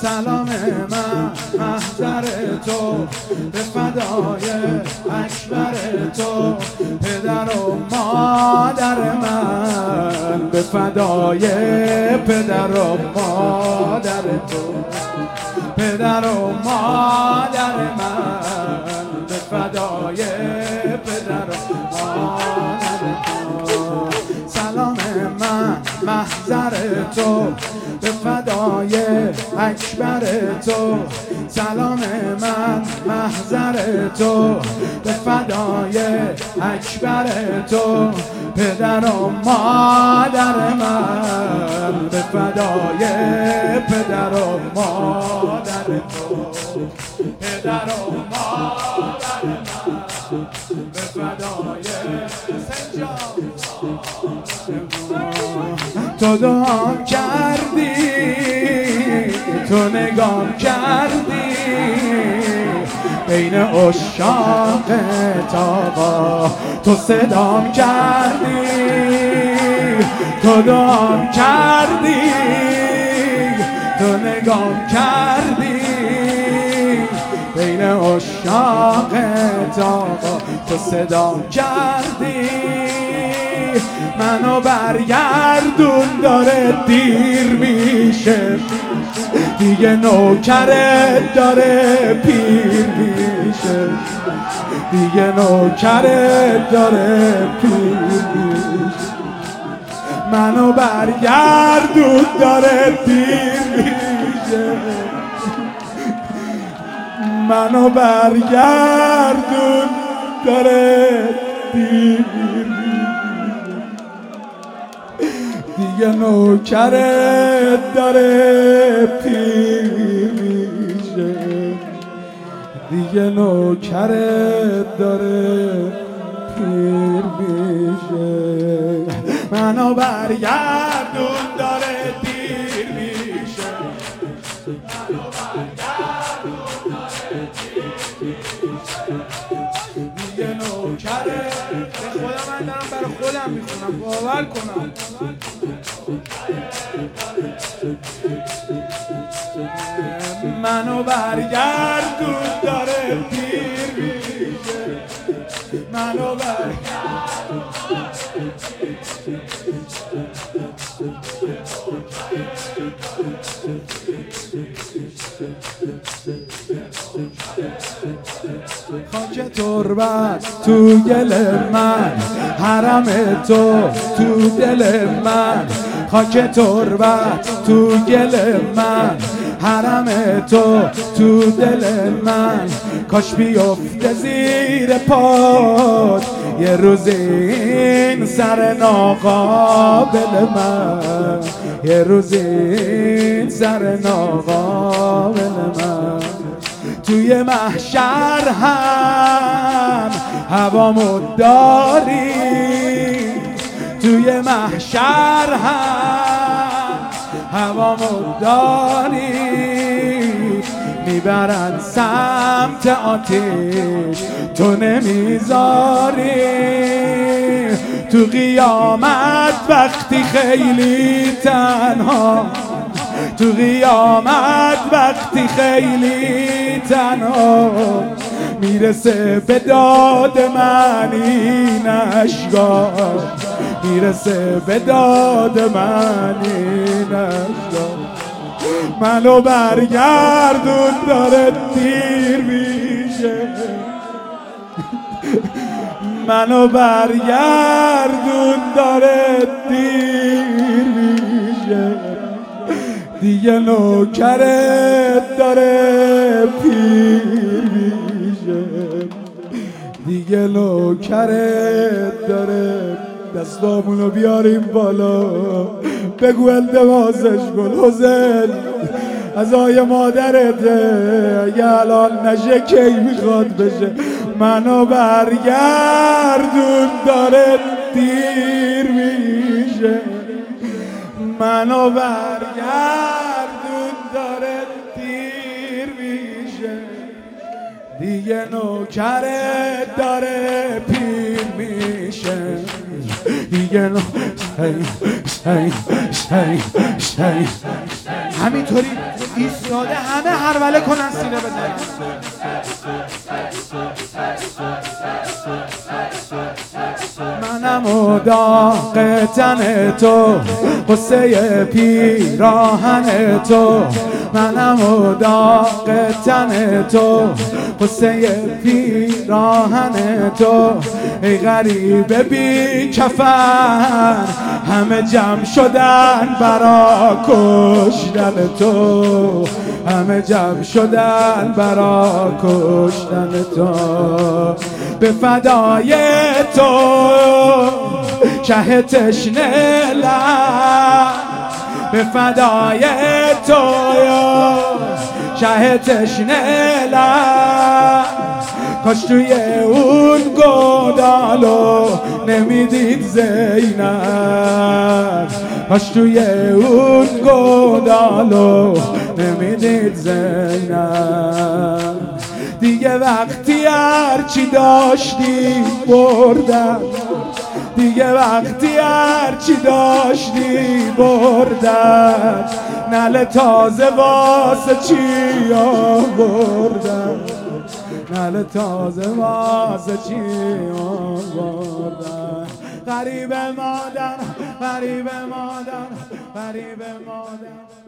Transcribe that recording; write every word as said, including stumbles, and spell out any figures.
سلام من محضر تو به فدای اکبر تو، پدر و مادر من به فدای پدر و مادر تو، پدر و مادر من به فدای پدر و مادر تو. سلام من محضر تو به فدای اکبر تو، سلام من محضر تو به فدای اکبر تو، پدر و مادر من به فدای پدر و مادر تو، پدر و مادر من به فدای تو دعام کردی، تو نگام کردی، بین عشاق تاقا تو صدام کردی، تو دعام کردی، تو نگام کردی، بین عشاق تاقا تو صدام کردی. منو برگردون داره دیر میشه، دیگه نوکرت داره پیر میشه، دیگه نوکرت داره پیر میشه. منو برگردون داره دیر میشه، منو برگردون داره دیر میشه، دیگه نوکرت داره پیر میشه، دیگه نوکرت داره پیر میشه. منو برگردون داره دیر میشه، منو برگردون داره دیر میشه، دیگه نوکرت. به خودم من دارم برای خودم میخونم، باور کنم. منو برگردون داره پیر میشه، منو برگردون خاک تربت تو گل من، حرم تو تو دل من، خاک تربت تو گل من، حرم تو تو دل من. کاش بیفته زیر پات یه روز این سر ناقابل من، یه روز این سر ناقابل من. توی محشر هم هوامو داری، توی محشر هم هوامو داری، میبرن سمت آتیش تو نمیذاری. تو قیامت وقتی خیلی تنها، تو قیامت وقتی خیلی تنها، میرسه به داد من این اشکا، میرسه به داد من این اشکا. منو برگردون داره دیر میشه، منو برگردون داره دیر میشه، دیگه نوکرت داره پیر میشه، دیگه نوکرت داره. دستامونو بیاریم بالا، بگو التماسش کن حسین ازای مادرته، اگه الان نشه کی میخواد بشه. منو برگردون داره دیر میشه، منو برگردون داره دیر میشه، دیگه نوکرت داره پیر میشه، دیگه نو شی شی شی شی همینطوری ایستاده همه هروله کنن سینه بزنن. منم و داغ تن تو، قصه پیراهن تو، منم و داغ تن تو، قصه پیراهن تو. ای غریبه بی کفن همه جمع شدن برا کشتن تو، همه جمع شدن برا کشتن تو. به فدای تو شه تشنه لب، به فدای تو شه تشنه لب. کاش توی اون گودالو نمیدید زینب، کاش توی اون گودالو نمیدید زینب. دیگه وقتی هرچی داشتی بردم، دیگه وقتی هرچی داشتی بردم. نعل تازه واسه چی آوردم، نعل تازه واسه چی آوردم. غریب مادر، غریب مادر، غریب مادر.